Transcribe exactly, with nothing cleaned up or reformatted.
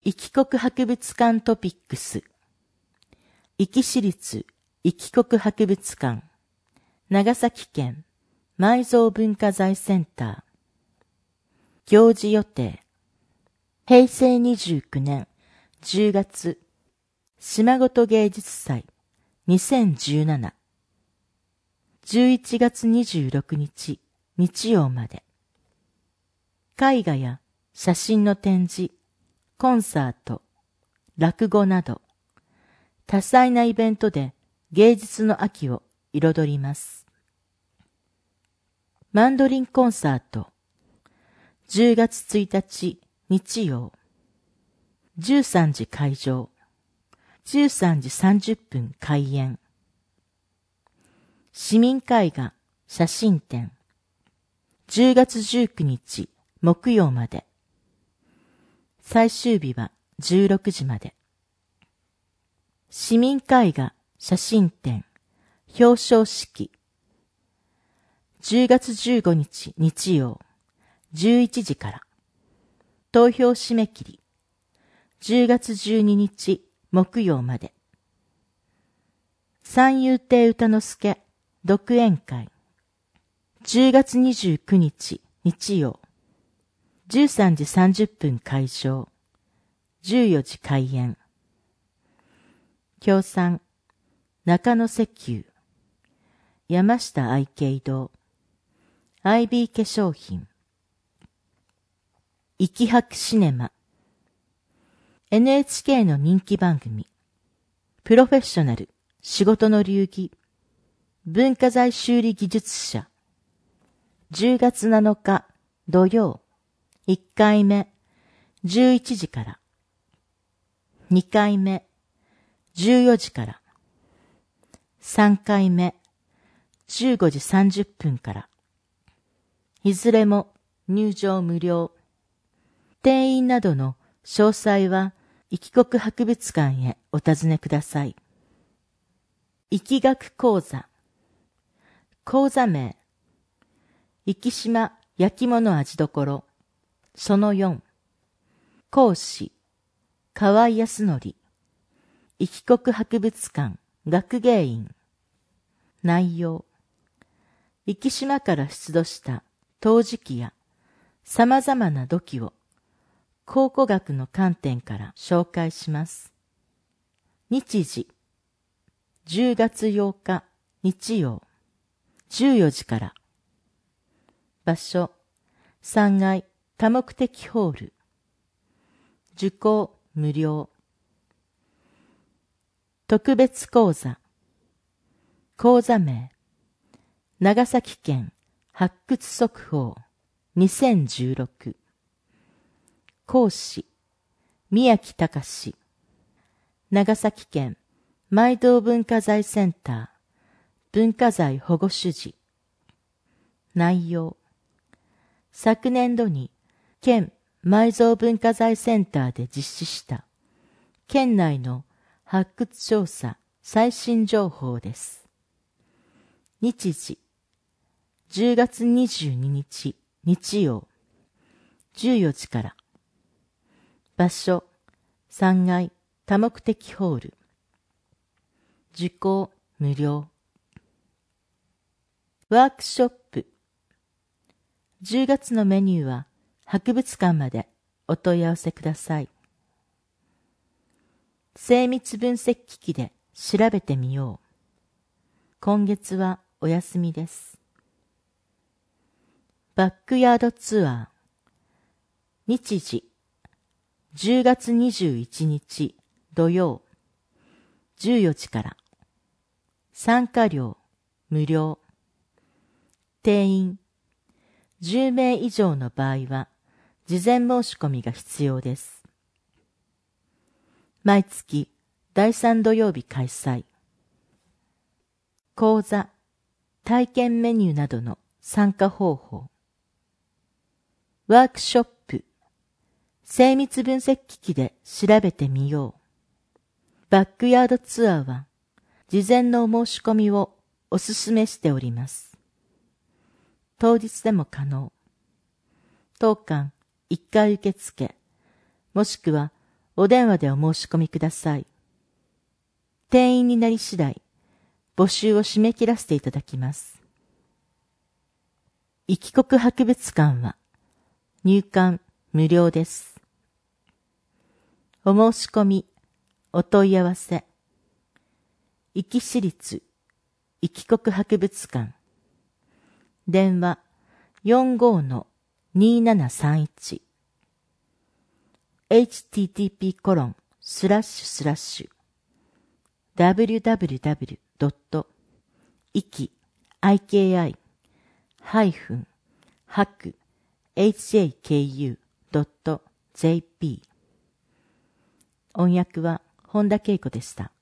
壱岐国博物館トピックス。壱岐市立壱岐国博物館、長崎県埋蔵文化財センター。行事予定。へいせいにじゅうきゅうねんじゅうがつ、島ごと芸術祭にせんじゅうなな。じゅういちがつにじゅうろくにち日曜まで。絵画や写真の展示、コンサート、落語など、多彩なイベントで芸術の秋を彩ります。マンドリンコンサート、じゅうがつついたち日曜、じゅうさんじ開場、じゅうさんじさんじゅっぷん開演。市民絵画写真展、じゅうがつじゅうくにち木曜まで。最終日はじゅうろくじまで。市民絵画写真展表彰式、じゅうがつじゅうごにち日曜じゅういちじから。投票締め切りじゅうがつじゅうににち木曜まで。三遊亭歌之助独演会、じゅうがつにじゅうくにち日曜じゅうさんじさんじゅっぷん開場、じゅうよじ開演。協賛中野石油、山下愛慶堂、アイビー 化粧品、壱岐博シネマ、エヌエイチケー の人気番組、プロフェッショナル仕事の流儀、文化財修理技術者、じゅうがつなのか土曜、いっかいめじゅういちじから、にかいめじゅうよじから、さんかいめじゅうごじさんじゅっぷんから。いずれも入場無料。定員などの詳細は壱岐国博物館へお尋ねください。壱岐学講座。講座名、壱岐島焼き物味どころそのよん。講師、河合康則、壱岐国博物館学芸員。内容、壱岐島から出土した陶磁器や様々な土器を考古学の観点から紹介します。日時、じゅうがつようか日曜、じゅうよじから。場所、さんがい多目的ホール。受講無料。特別講座。講座名、長崎県発掘速報にせんじゅうろく。講師、宮城隆。長崎県埋蔵文化財センター文化財保護主事。内容、昨年度に県埋蔵文化財センターで実施した県内の発掘調査最新情報です。日時、じゅうがつにじゅうににち日曜、じゅうよじから。場所、さんがい多目的ホール。受講無料。ワークショップ。じゅうがつのメニューは博物館までお問い合わせください。精密分析機器で調べてみよう。今月はお休みです。バックヤードツアー。日時、じゅうがつにじゅういちにち土曜、じゅうよじから。参加料無料。定員じゅうめい以上の場合は事前申し込みが必要です。毎月だいさん土曜日開催。講座、体験メニューなどの参加方法。ワークショップ、精密分析機器で調べてみよう。バックヤードツアーは事前のお申し込みをお勧めしております。当日でも可能。当館いっかい受付、もしくはお電話でお申し込みください。定員になり次第、募集を締め切らせていただきます。いきこく博物館は入館無料です。お申し込み、お問い合わせ。壱岐市立いきこく博物館。電話 よんごーのにーななさんいち。エイチティーティーピーコロンスラッシュスラッシュダブリュダブリュダブリュドットイキアイケーアイハイフンハクエイチジェーケーユードットジェーピー。音訳は本田恵子でした。